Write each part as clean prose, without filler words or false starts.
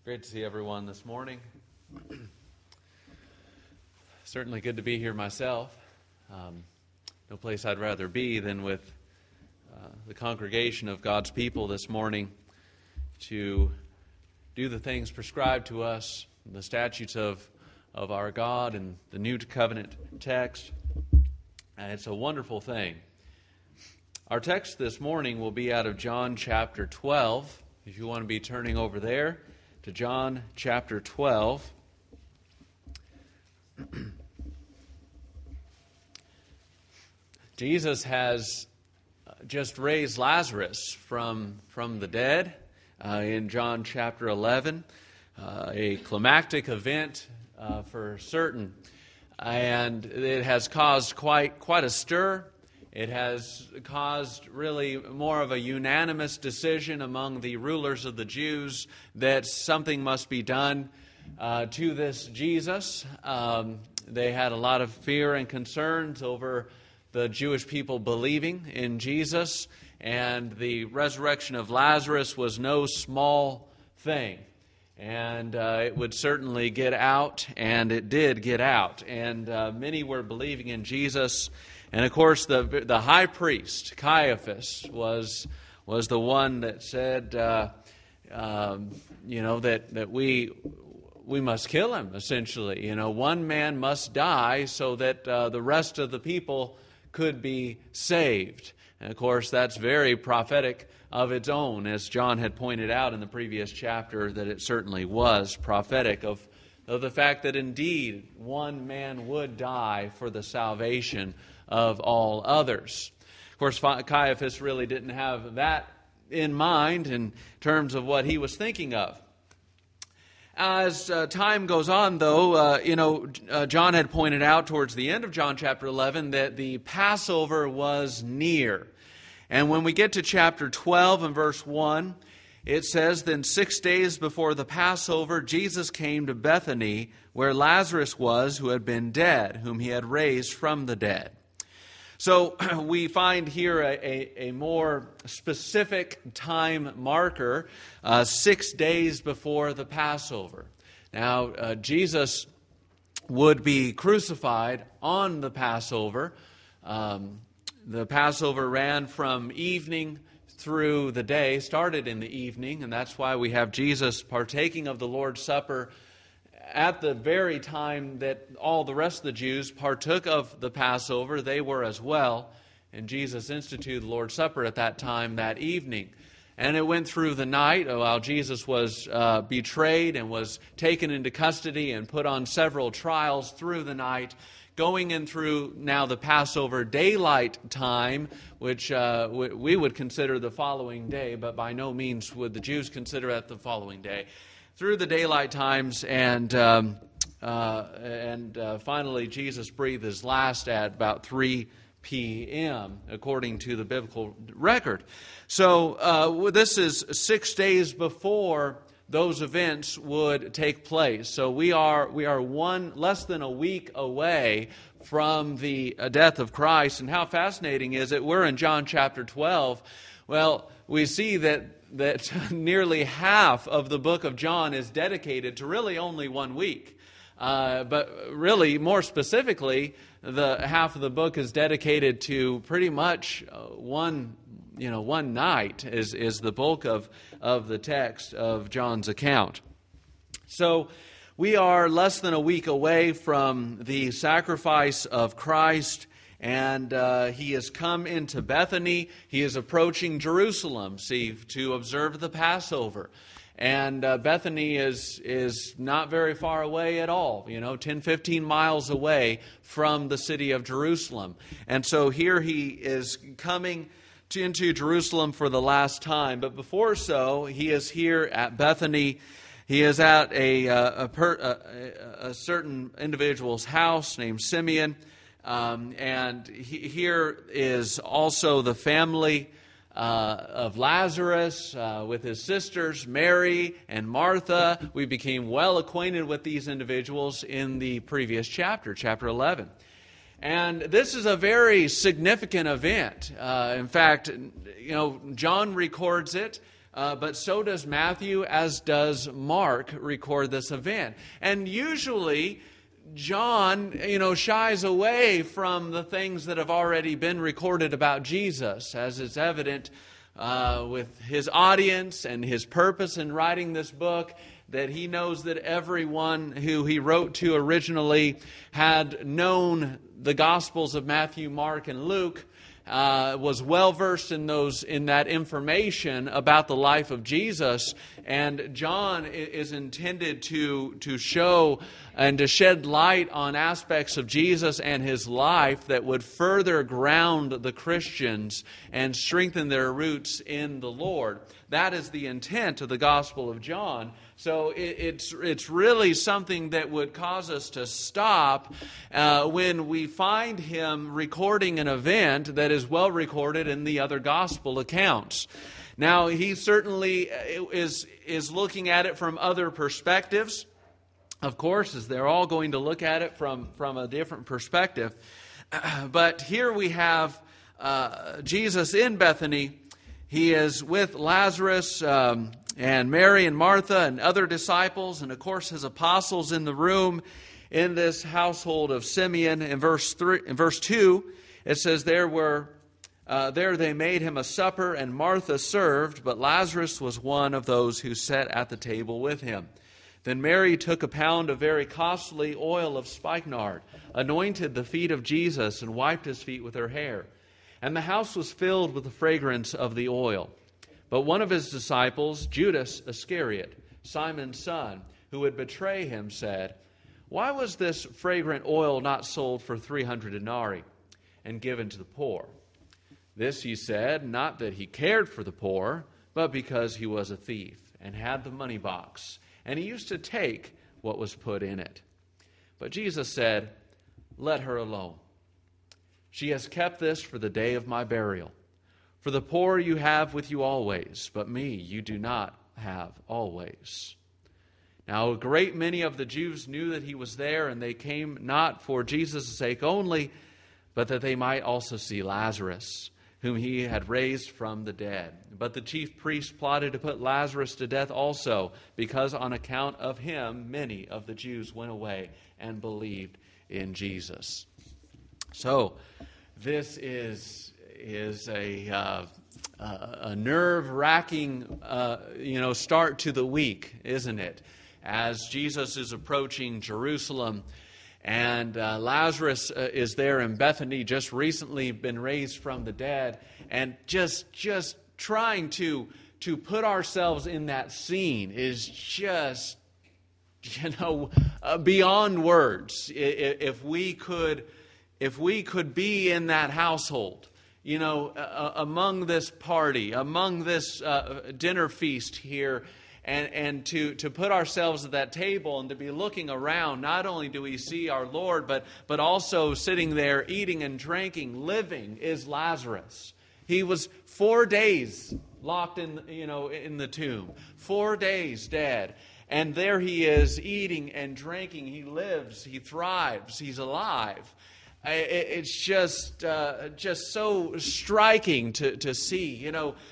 Great to see everyone this morning. Certainly good to be here myself. No place I'd rather be than with the congregation of God's people this morning to do the things prescribed to us, the statutes of our God and the New Covenant text. And it's a wonderful thing. Our text this morning will be out of John chapter 12. If you want to be turning over there to John chapter 12. Jesus has just raised Lazarus from the dead in John chapter 11, a climactic event for certain, and it has caused quite a stir. It has caused really more of a unanimous decision among the rulers of the Jews that something must be done to this Jesus. They had a lot of fear and concerns over the Jewish people believing in Jesus, and the resurrection of Lazarus was no small thing. And it would certainly get out, and it did get out. And many were believing in Jesus. And of course, the high priest, Caiaphas, was the one that said, that we must kill him, essentially. One man must die so that the rest of the people could be saved. And of course, that's very prophetic of its own, as John had pointed out in the previous chapter, that it certainly was prophetic of the fact that indeed one man would die for the salvation of all others. Of course, Caiaphas really didn't have that in mind in terms of what he was thinking of. As time goes on, though, John had pointed out towards the end of John chapter 11 that the Passover was near. And when we get to chapter 12 and verse 1, it says, "Then 6 days before the Passover, Jesus came to Bethany, where Lazarus was, who had been dead, whom he had raised from the dead." So we find here a more specific time marker, 6 days before the Passover. Now, Jesus would be crucified on the Passover. The Passover ran from evening through the day, started in the evening, and that's why we have Jesus partaking of the Lord's Supper at the very time that all the rest of the Jews partook of the Passover. They were as well, and Jesus instituted the Lord's Supper at that time, that evening. And it went through the night while Jesus was betrayed and was taken into custody and put on several trials through the night, going in through now the Passover daylight time, which we would consider the following day, but by no means would the Jews consider that the following day. Through the daylight times, and finally Jesus breathed his last at about 3 p.m., according to the biblical record. So this is 6 days before those events would take place. So we are less than a week away from the death of Christ. And how fascinating is it? We're in John chapter 12. Well, we see that nearly half of the book of John is dedicated to really only 1 week. But really, more specifically, the half of the book is dedicated to pretty much one night is the bulk of the text of John's account. So we are less than a week away from the sacrifice of Christ, and he has come into Bethany. He is approaching Jerusalem, to observe the Passover. And Bethany is not very far away at all, 10, 15 miles away from the city of Jerusalem. And so here he is coming into Jerusalem for the last time. But before so, he is here at Bethany. He is at a certain individual's house named Simeon. And here is also the family of Lazarus with his sisters, Mary and Martha. We became well acquainted with these individuals in the previous chapter 11. And this is a very significant event. In fact, John records it but so does Matthew, as does Mark, record this event. And usually, John, shies away from the things that have already been recorded about Jesus, as is evident with his audience and his purpose in writing this book, that he knows that everyone who he wrote to originally had known the Gospels of Matthew, Mark, and Luke, was well versed in that information about the life of Jesus. And John is intended to show and to shed light on aspects of Jesus and his life that would further ground the Christians and strengthen their roots in the Lord. That is the intent of the Gospel of John. So it's really something that would cause us to stop when we find him recording an event that is well recorded in the other Gospel accounts. Now, he certainly is looking at it from other perspectives, of course, as they're all going to look at it from a different perspective. But here we have Jesus in Bethany. He is with Lazarus and Mary and Martha and other disciples, and of course his apostles in the room in this household of Simeon. In verse 2, it says, There they made him a supper, and Martha served, but Lazarus was one of those who sat at the table with him. Then Mary took a pound of very costly oil of spikenard, anointed the feet of Jesus, and wiped his feet with her hair. And the house was filled with the fragrance of the oil. But one of his disciples, Judas Iscariot, Simon's son, who would betray him, said, Why was this fragrant oil not sold for 300 denarii and given to the poor? This he said, not that he cared for the poor, but because he was a thief and had the money box, and he used to take what was put in it. But Jesus said, Let her alone. She has kept this for the day of my burial. For the poor you have with you always, but me you do not have always. Now a great many of the Jews knew that he was there, and they came not for Jesus' sake only, but that they might also see Lazarus, whom he had raised from the dead. But the chief priests plotted to put Lazarus to death also, because on account of him many of the Jews went away and believed in Jesus. So this is a nerve-wracking start to the week, isn't it? As Jesus is approaching Jerusalem, and Lazarus is there in Bethany, just recently been raised from the dead, and just trying to put ourselves in that scene is just beyond words. If we could be in that household, among this party, among this dinner feast here, and to put ourselves at that table and to be looking around, not only do we see our Lord, but also sitting there eating and drinking, living, is Lazarus. He was 4 days locked in the tomb, 4 days dead. And there he is eating and drinking. He lives, he thrives, he's alive. It's just so striking to see.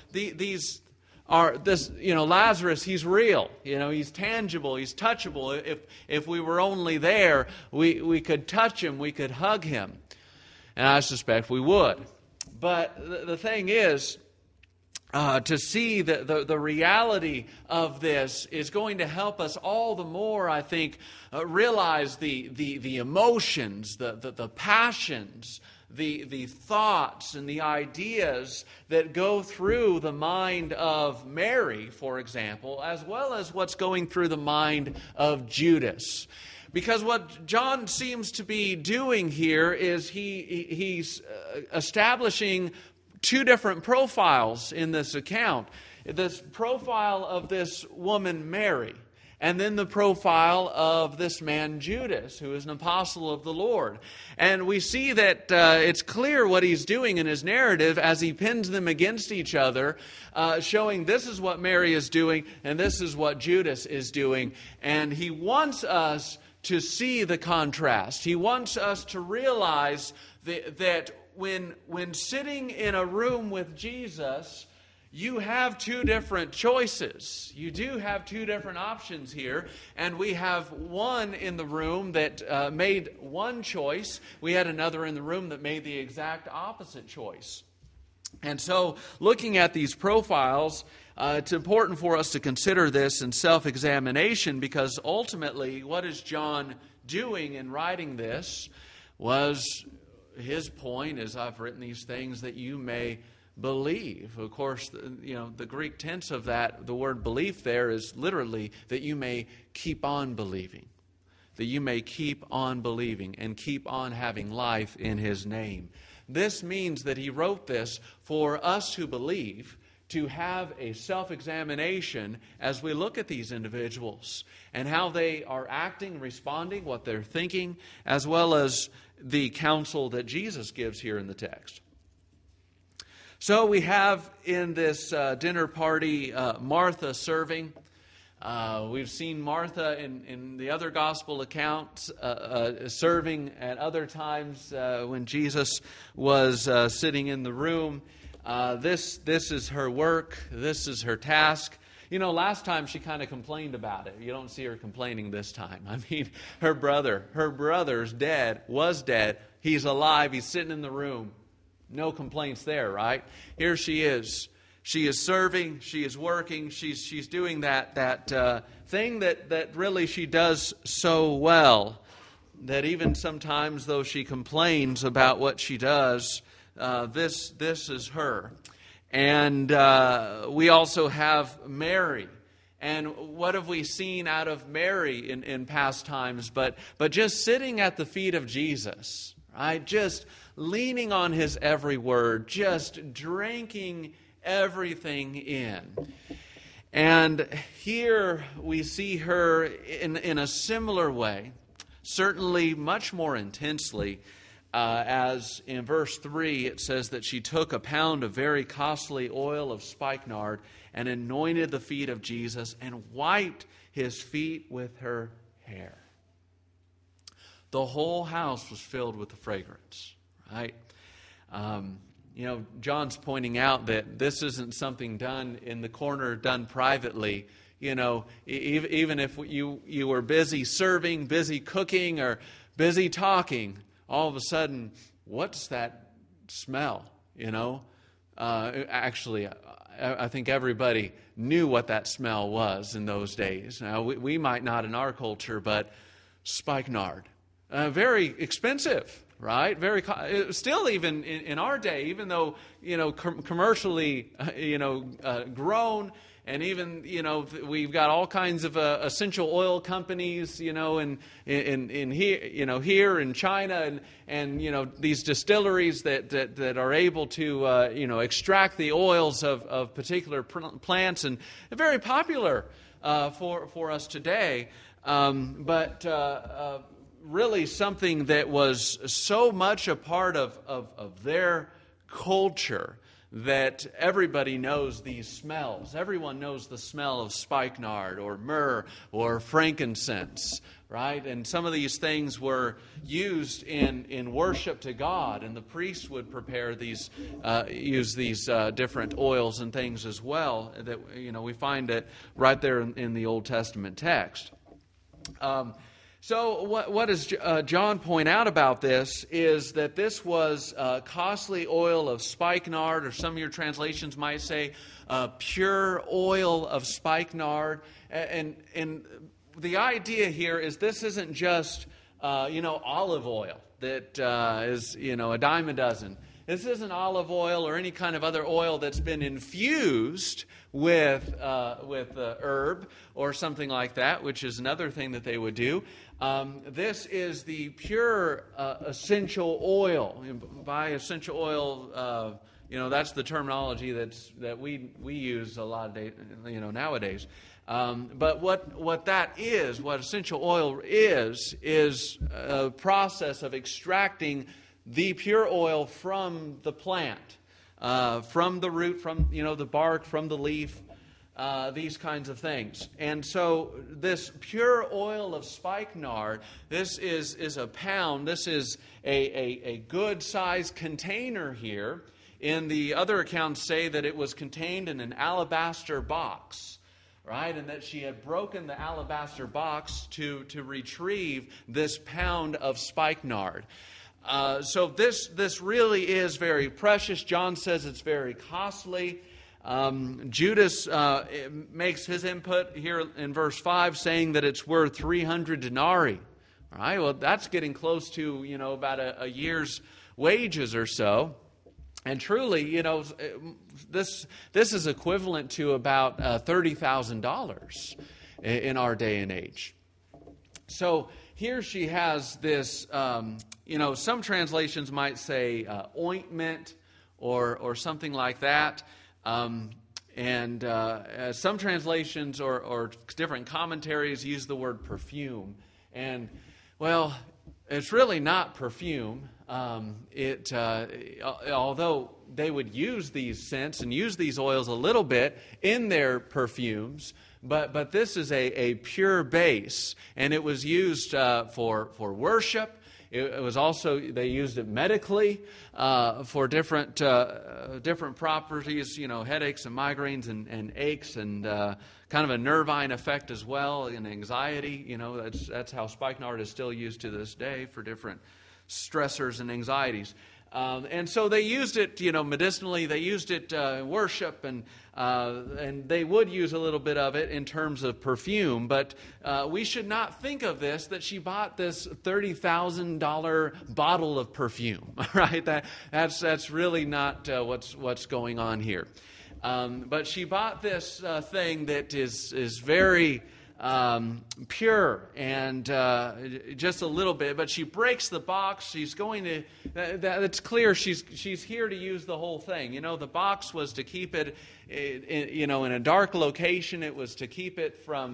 Lazarus, he's real. He's tangible, he's touchable. If we were only there, we could touch him, we could hug him. And I suspect we would. But the thing is, to see the reality of this is going to help us all the more, I think, realize the emotions, the passions, the thoughts and the ideas that go through the mind of Mary, for example, as well as what's going through the mind of Judas. Because what John seems to be doing here is he's establishing two different profiles in this account. This profile of this woman, Mary, and then the profile of this man, Judas, who is an apostle of the Lord. And we see that it's clear what he's doing in his narrative as he pins them against each other, showing this is what Mary is doing and this is what Judas is doing. And he wants us to see the contrast. He wants us to realize that when sitting in a room with Jesus, you have two different choices. You do have two different options here. And we have one in the room that made one choice. We had another in the room that made the exact opposite choice. And so, looking at these profiles, it's important for us to consider this in self-examination, because ultimately, what is John doing in writing this was his point is, I've written these things that you may believe. Of course, the Greek tense of that, the word belief there is literally that you may keep on believing. That you may keep on believing and keep on having life in His name. This means that he wrote this for us who believe to have a self-examination as we look at these individuals and how they are acting, responding, what they're thinking, as well as the counsel that Jesus gives here in the text. So we have in this dinner party Martha serving. We've seen Martha in the other gospel accounts serving at other times when Jesus was sitting in the room. This is her work. This is her task. Last time she kind of complained about it. You don't see her complaining this time. I mean, her brother's dead, was dead. He's alive. He's sitting in the room. No complaints there, right? Here she is. She is serving, she is working, she's doing that thing that really she does so well, that even sometimes though she complains about what she does, this is her. And we also have Mary. And what have we seen out of Mary in past times? But just sitting at the feet of Jesus, right? Just leaning on His every word, just drinking everything in. And here we see her in a similar way, certainly much more intensely, as in verse 3 it says that she took a pound of very costly oil of spikenard and anointed the feet of Jesus and wiped His feet with her hair. The whole house was filled with the fragrance, right? John's pointing out that this isn't something done in the corner, done privately. Even if you were busy serving, busy cooking, or busy talking, all of a sudden, what's that smell? Actually, I think everybody knew what that smell was in those days. Now, we might not in our culture, but spikenard, very expensive. Right? Still even in our day, even though, commercially, grown, and even, we've got all kinds of essential oil companies, in here in China, and these distilleries that are able to, extract the oils of particular plants, and very popular for us today. Really something that was so much a part of their culture that everybody knows these smells. Everyone knows the smell of spikenard or myrrh or frankincense, right? And some of these things were used in worship to God, and the priests would prepare use these different oils and things as well. That we find it right there in the Old Testament text. So what does John point out about this is that this was costly oil of spikenard, or some of your translations might say pure oil of spikenard. And the idea here is this isn't just olive oil that is a dime a dozen. This isn't olive oil or any kind of other oil that's been infused with herb or something like that, which is another thing that they would do. This is the pure essential oil. By essential oil, that's the terminology that we use a lot of nowadays. But what that is, what essential oil is a process of extracting the pure oil from the plant, from the root, from the bark, from the leaf, these kinds of things. And so this pure oil of spikenard, this is a pound. This is a good sized container here. in the other accounts say that it was contained in an alabaster box, right? And that she had broken the alabaster box to retrieve this pound of spikenard. So this really is very precious. John says it's very costly. Judas makes his input here in verse 5 saying that it's worth 300 denarii. All right, well, that's getting close to, about a year's wages or so. And truly, this is equivalent to about $30,000 in our day and age. So here she has this, some translations might say ointment or something like that. And some translations or different commentaries use the word perfume. And, well, it's really not perfume. Although they would use these scents and use these oils a little bit in their perfumes, but this is a pure base, and it was used for worship. It was also, they used it medically for different properties, headaches and migraines and aches and kind of a nervine effect as well, and anxiety. That's how spikenard is still used to this day for different stressors and anxieties. And so they used it, medicinally. They used it in worship, and they would use a little bit of it in terms of perfume. But we should not think of this, that she bought this $30,000 bottle of perfume. Right? That's really not what's going on here. But she bought this thing that is very pure and just a little bit, but she breaks the box. She's going to. That's clear. She's here to use the whole thing. The box was to keep it, in a dark location. It was to keep it from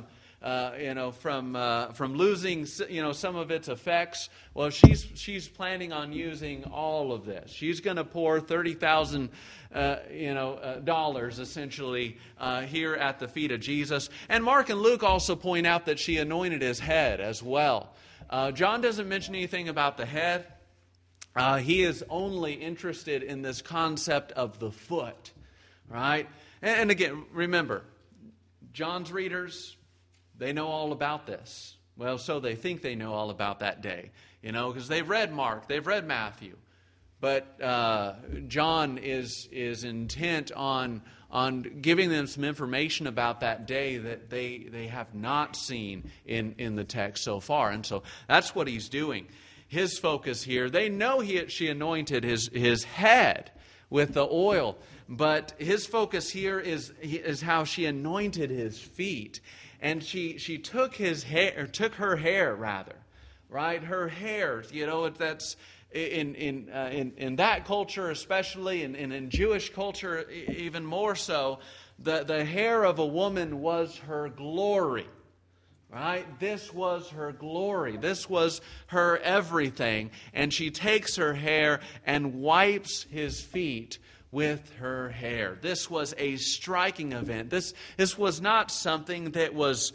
losing, some of its effects. Well, she's planning on using all of this. She's going to pour $30,000, dollars essentially here at the feet of Jesus. And Mark and Luke also point out that she anointed his head as well. John doesn't mention anything about the head. He is only interested in this concept of the foot, right? And again, remember, John's readers, they know all about this. Well, so they think they know all about that day, because they've read Mark, they've read Matthew. But John is intent on giving them some information about that day that they have not seen in the text so far. And so that's what he's doing. His focus here, they know she anointed his head with the oil, but his focus here is how she anointed his feet. And she took her hair, right? Her hair, that's in that culture especially, and in Jewish culture even more so, the hair of a woman was her glory, right? This was her glory. This was her everything. And she takes her hair and wipes his feet with her hair. This was a striking event. This was not something that was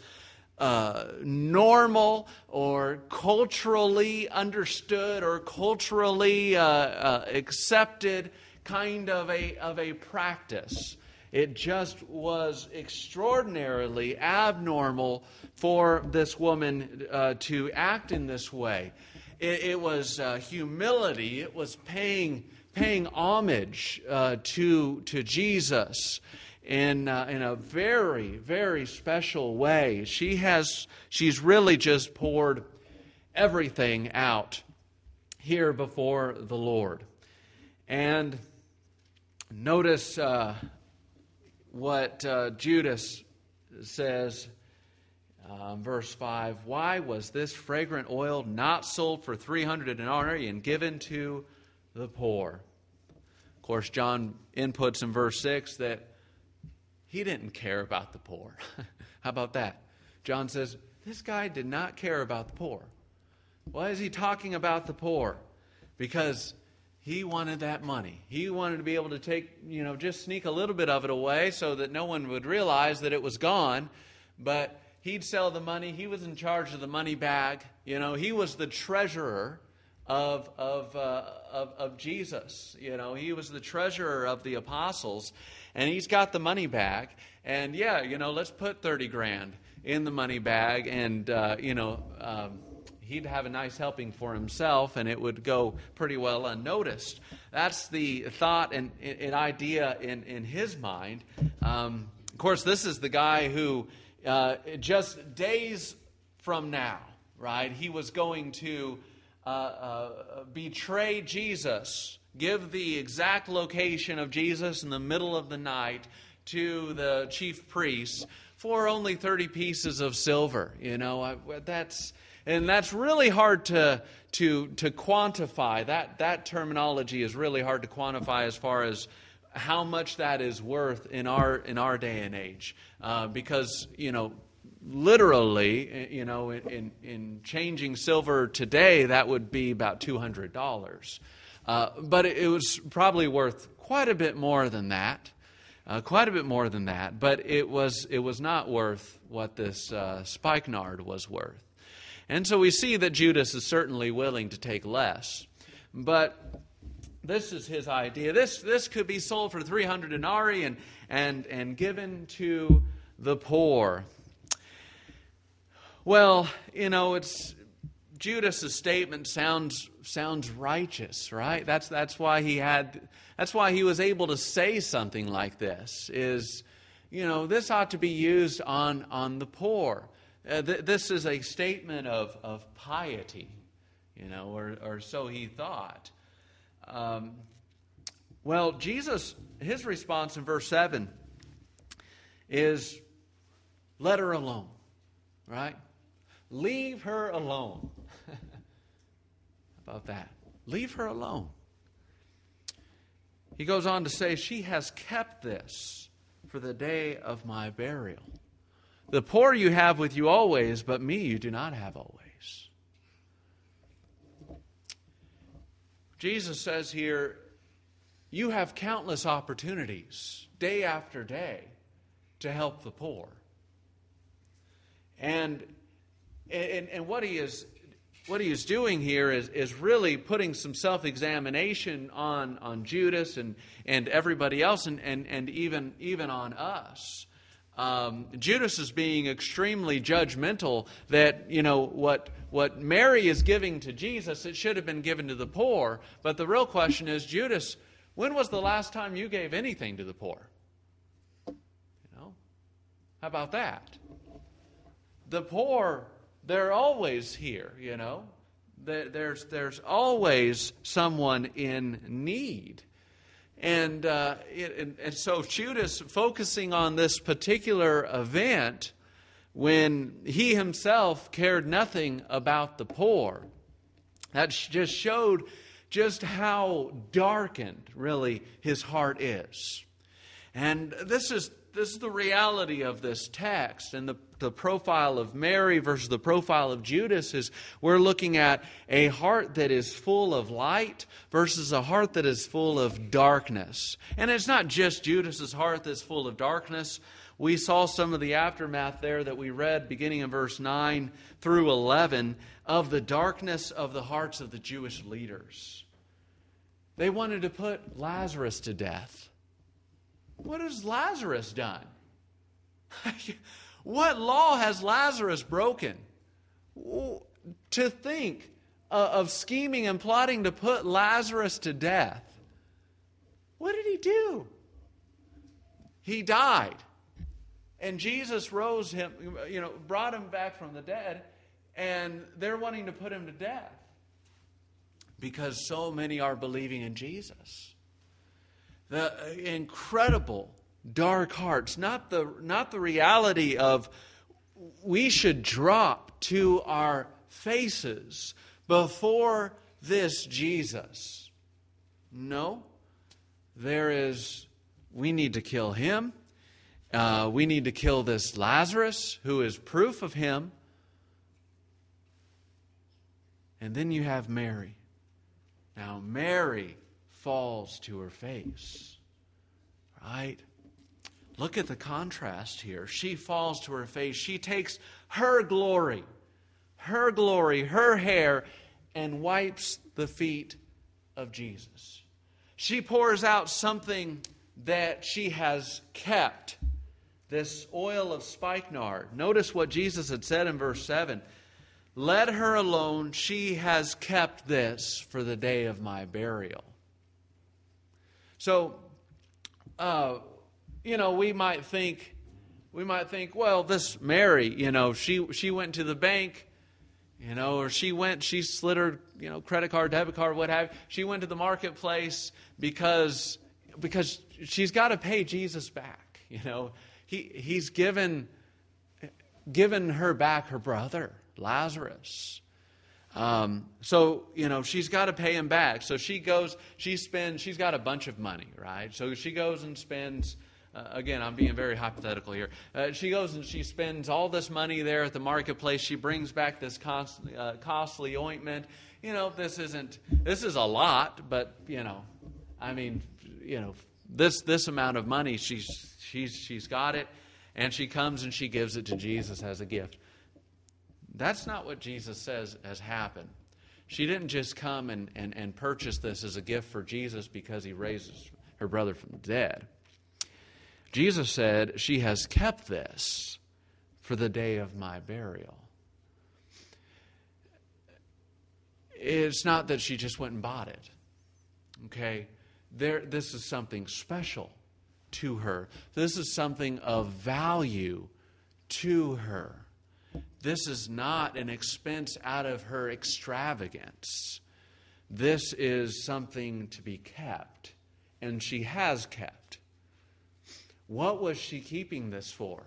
normal or culturally understood or culturally accepted kind of a practice. It just was extraordinarily abnormal for this woman to act in this way. It was humility. It was paying homage to Jesus in a very, very special way. She's really just poured everything out here before the Lord. And notice what Judas says, verse 5. Why was this fragrant oil not sold for 300 denarii and given to the poor? Of course, John inputs in verse 6 that he didn't care about the poor. How about that? John says, this guy did not care about the poor. Why is he talking about the poor? Because he wanted that money. He wanted to be able to take, just sneak a little bit of it away so that no one would realize that it was gone. But he'd sell the money. He was in charge of the money bag. He was the treasurer, of Jesus. You know, he was the treasurer of the apostles, and he's got the money bag. And yeah, you know, let's put 30 grand in the money bag, and he'd have a nice helping for himself, and it would go pretty well unnoticed. That's the thought and idea in his mind. Of course, this is the guy who just days from now, right, he was going to betray Jesus, give the exact location of Jesus in the middle of the night to the chief priests for only 30 pieces of silver. You know, that's really hard to quantify. That terminology is really hard to quantify as far as how much that is worth in our day and age, because literally, in changing silver today, that would be about $200. But it was probably worth quite a bit more than that. But it was not worth what this spikenard was worth. And so we see that Judas is certainly willing to take less. But this is his idea. This could be sold for 300 denarii and given to the poor. Well, it's Judas's statement sounds righteous, right? That's why he was able to say something like this. This ought to be used on the poor. This is a statement of piety, or so he thought. Well, Jesus, his response in verse 7 is, let her alone, right? Leave her alone. How about that? Leave her alone. He goes on to say, she has kept this for the day of my burial. The poor you have with you always, but me you do not have always. Jesus says here, you have countless opportunities, day after day, to help the poor. And what he is doing here is really putting some self-examination on Judas and everybody else, and even on us. Judas is being extremely judgmental that, what Mary is giving to Jesus, it should have been given to the poor. But the real question is, Judas, when was the last time you gave anything to the poor? How about that? The poor, they're always here, There's always someone in need. And so Judas, focusing on this particular event, when he himself cared nothing about the poor, that just showed just how darkened, really, his heart is. And this is the reality of this text. And the profile of Mary versus the profile of Judas is we're looking at a heart that is full of light versus a heart that is full of darkness. And it's not just Judas's heart that's full of darkness. We saw some of the aftermath there that we read beginning in verse 9 through 11 of the darkness of the hearts of the Jewish leaders. They wanted to put Lazarus to death. What has Lazarus done? What law has Lazarus broken? To think of scheming and plotting to put Lazarus to death. What did he do? He died. And Jesus rose him, brought him back from the dead, and they're wanting to put him to death. Because so many are believing in Jesus. The incredible dark hearts, not the reality of we should drop to our faces before this Jesus. No, we need to kill him. We need to kill this Lazarus, who is proof of him. And then you have Mary. Now, Mary falls to her face, right? Look at the contrast here. She falls to her face. She takes her glory, her hair, and wipes the feet of Jesus. She pours out something that she has kept, this oil of spikenard. Notice what Jesus had said in verse 7. Let her alone, she has kept this for the day of my burial. So, we might think, well, this Mary, she went to the bank, or she slid her, credit card, debit card, what have you. She went to the marketplace because she's got to pay Jesus back. He's given her back her brother, Lazarus. So she's got to pay him back. So she's got a bunch of money, right? So she goes and spends, again, I'm being very hypothetical here. She goes and she spends all this money there at the marketplace. She brings back this costly ointment. This is a lot, but, this amount of money, she's got it, and she comes and she gives it to Jesus as a gift. That's not what Jesus says has happened. She didn't just come and purchase this as a gift for Jesus because he raises her brother from the dead. Jesus said, she has kept this for the day of my burial. It's not that she just went and bought it. Okay? This is something special to her. This is something of value to her. This is not an expense out of her extravagance. This is something to be kept, and she has kept. What was she keeping this for?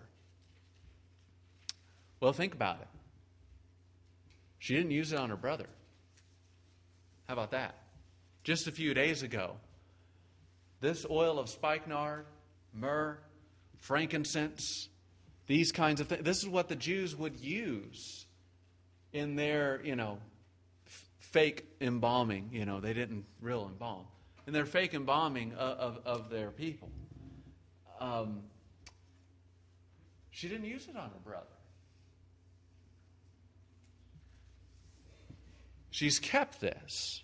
Well, think about it. She didn't use it on her brother. How about that? Just a few days ago, this oil of spikenard, myrrh, frankincense, these kinds of things, this is what the Jews would use in their, fake embalming. They didn't real embalm. In their fake embalming of their people. She didn't use it on her brother. She's kept this.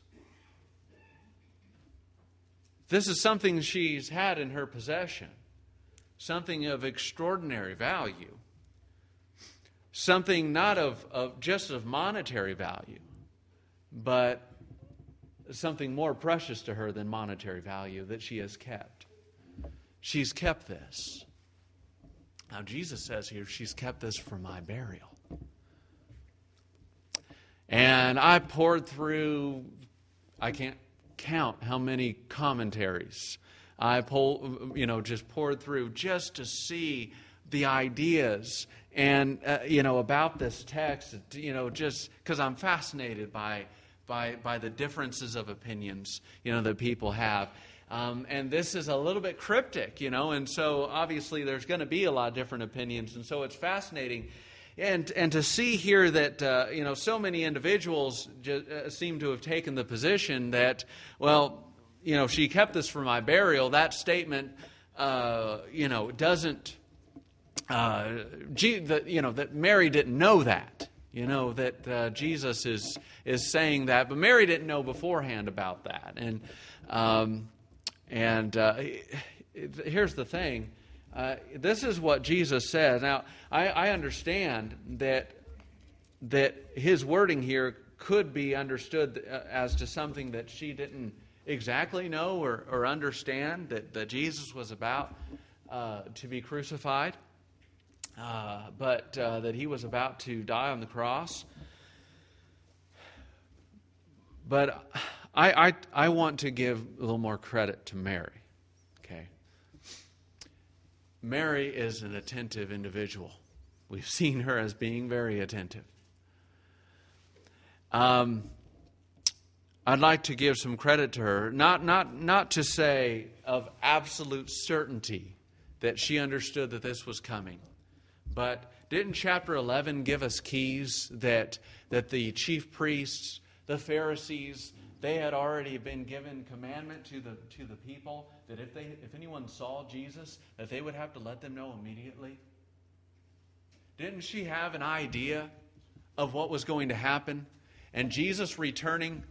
This is something she's had in her possession. Something of extraordinary value. Something not of just of monetary value, but something more precious to her than monetary value that she has kept. She's kept this. Now Jesus says here, she's kept this for my burial. And I poured through, I can't count how many commentaries I just poured through just to see the ideas and about this text, just because I'm fascinated by the differences of opinions that people have. And this is a little bit cryptic, and so obviously there's going to be a lot of different opinions, and so it's fascinating. And to see here that, so many individuals seem to have taken the position that, well, she kept this for my burial. That statement, doesn't, that Mary didn't know that. That Jesus is saying that, but Mary didn't know beforehand about that. And here's the thing. This is what Jesus says. Now, I understand that his wording here could be understood as to something that she didn't exactly know or understand, that Jesus was about to be crucified, but that he was about to die on the cross. But I want to give a little more credit to Mary. Okay. Mary is an attentive individual. We've seen her as being very attentive. I'd like to give some credit to her, not to say of absolute certainty that she understood that this was coming, but didn't chapter 11 give us keys that the chief priests, the Pharisees, they had already been given commandment to the people that if anyone saw Jesus, that they would have to let them know immediately? Didn't she have an idea of what was going to happen? And Jesus returning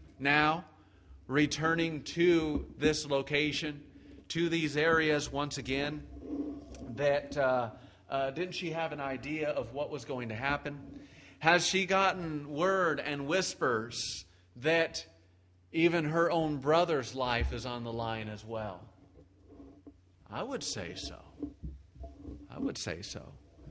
to this location, to these areas once again, that didn't she have an idea of what was going to happen? Has she gotten word and whispers that even her own brother's life is on the line as well? I would say so. I would say so.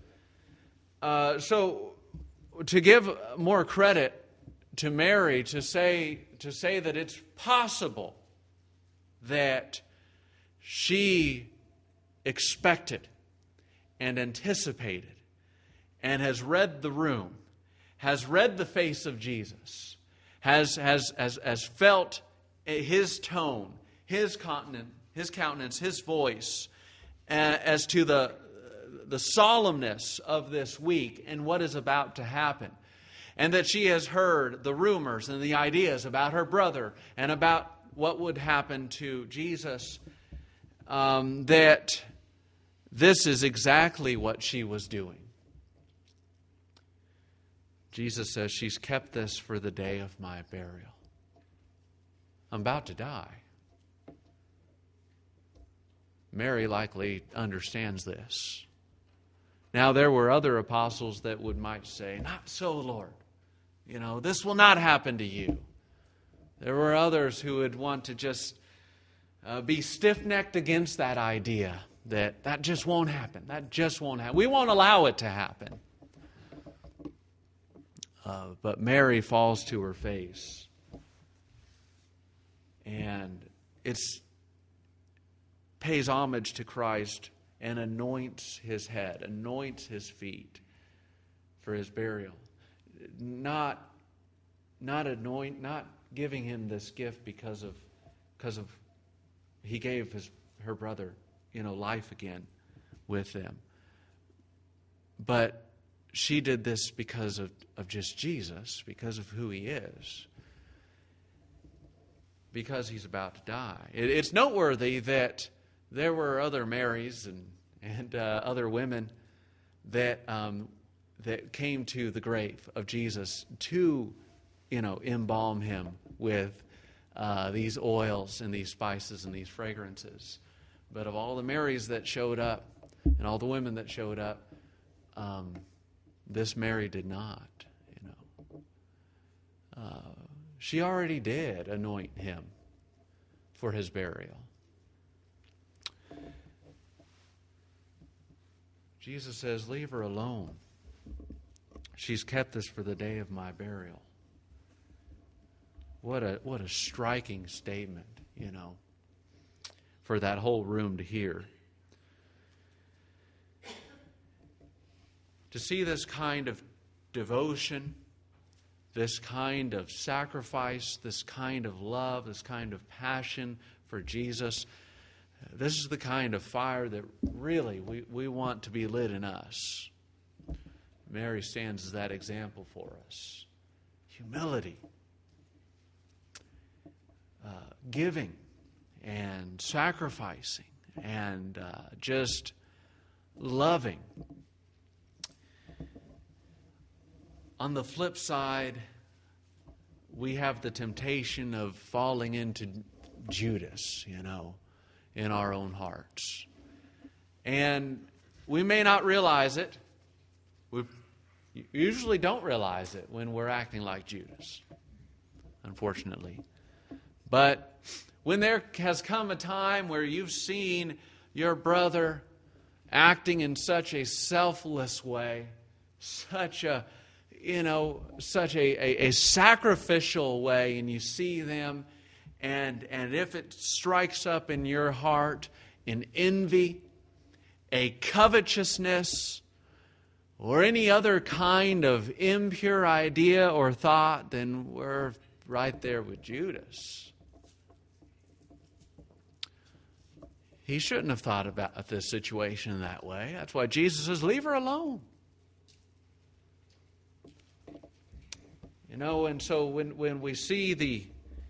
So to give more credit to Mary, to say that it's possible that she expected and anticipated and has read the room, has read the face of Jesus, has felt his tone, his countenance, his voice, as to the solemnness of this week and what is about to happen. And that she has heard the rumors and the ideas about her brother and about what would happen to Jesus, that this is exactly what she was doing. Jesus says, she's kept this for the day of my burial. I'm about to die. Mary likely understands this. Now, there were other apostles that might say, not so, Lord. This will not happen to you. There were others who would want to just be stiff-necked against that idea that just won't happen. That just won't happen. We won't allow it to happen. But Mary falls to her face. And pays homage to Christ and anoints his head, anoints his feet for his burial. Not giving him this gift because of he gave her brother, life again with them. But she did this because of just Jesus, because of who he is, because he's about to die. It's noteworthy that there were other Marys and other women that came to the grave of Jesus to, embalm him with these oils and these spices and these fragrances. But of all the Marys that showed up and all the women that showed up, this Mary did not. She already did anoint him for his burial. Jesus says, leave her alone. She's kept this for the day of my burial. What a striking statement, for that whole room to hear. To see this kind of devotion, this kind of sacrifice, this kind of love, this kind of passion for Jesus, this is the kind of fire that really we want to be lit in us. Mary stands as that example for us. Humility, giving, and sacrificing, and just loving. On the flip side, we have the temptation of falling into Judas, in our own hearts. And we may not realize it. We usually don't realize it when we're acting like Judas, unfortunately. But when there has come a time where you've seen your brother acting in such a selfless way, such a sacrificial way, and you see them, and if it strikes up in your heart an envy, a covetousness, or any other kind of impure idea or thought, then we're right there with Judas. He shouldn't have thought about this situation in that way. That's why Jesus says, leave her alone. And so when we see the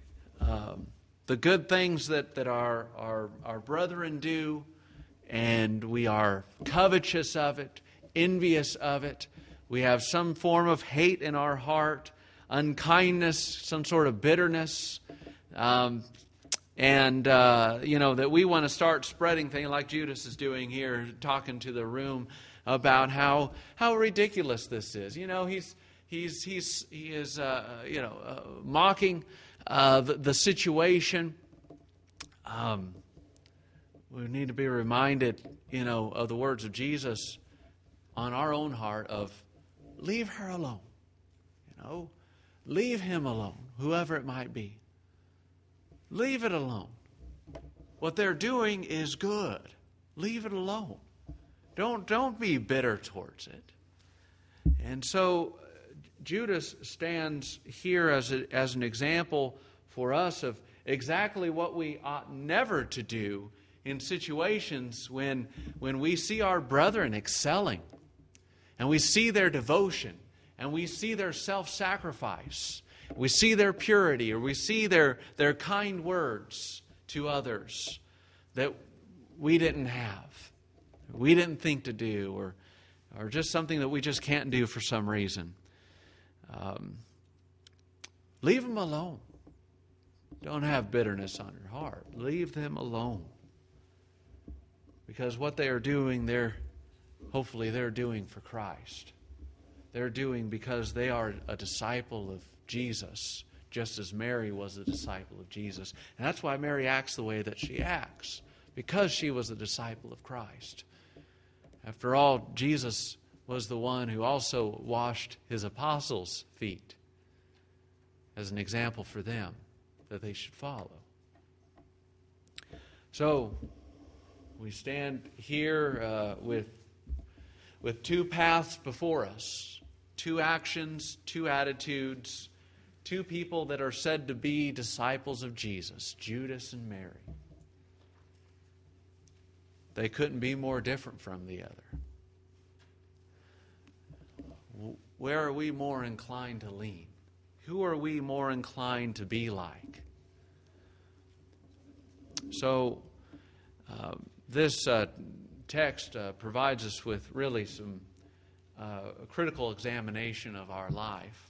good things that our brethren do, and we are covetous of it, envious of it, we have some form of hate in our heart, unkindness, some sort of bitterness. That we want to start spreading things like Judas is doing here, talking to the room about how ridiculous this is. He is mocking the situation. We need to be reminded, of the words of Jesus on our own heart of leave her alone. Leave him alone, whoever it might be. Leave it alone. What they're doing is good. Leave it alone. Don't be bitter towards it. And so Judas stands here as an example for us of exactly what we ought never to do in situations when we see our brethren excelling, and we see their devotion, and we see their self-sacrifice, we see their purity, or we see their kind words to others that we didn't have, we didn't think to do, or just something that we just can't do for some reason. Leave them alone. Don't have bitterness on your heart. Leave them alone. Because what they are doing, hopefully they're doing for Christ. They're doing because they are a disciple of Jesus, just as Mary was a disciple of Jesus. And that's why Mary acts the way that she acts, because she was a disciple of Christ. After all, Jesus was the one who also washed his apostles' feet as an example for them that they should follow. So, we stand here with two paths before us, two actions, two attitudes, two people that are said to be disciples of Jesus, Judas and Mary. They couldn't be more different from the other. Where are we more inclined to lean? Who are we more inclined to be like? So, this text provides us with really some critical examination of our life.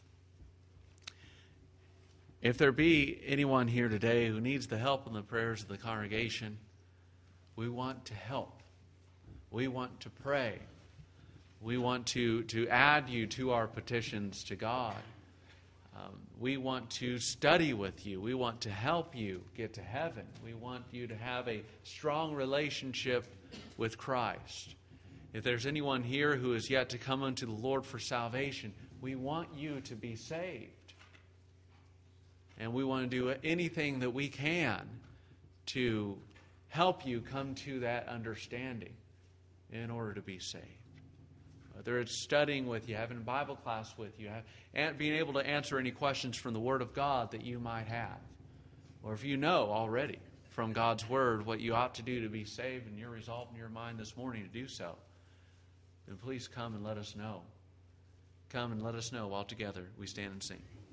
If there be anyone here today who needs the help and the prayers of the congregation, we want to help. We want to pray. We want to add you to our petitions to God. We want to study with you. We want to help you get to heaven. We want you to have a strong relationship with Christ. If there's anyone here who is yet to come unto the Lord for salvation, we want you to be saved. And we want to do anything that we can to help you come to that understanding in order to be saved. Whether it's studying with you, having a Bible class with you, and being able to answer any questions from the Word of God that you might have. Or if you know already from God's Word what you ought to do to be saved and you're resolved in your mind this morning to do so, then please come and let us know. Come and let us know while together we stand and sing.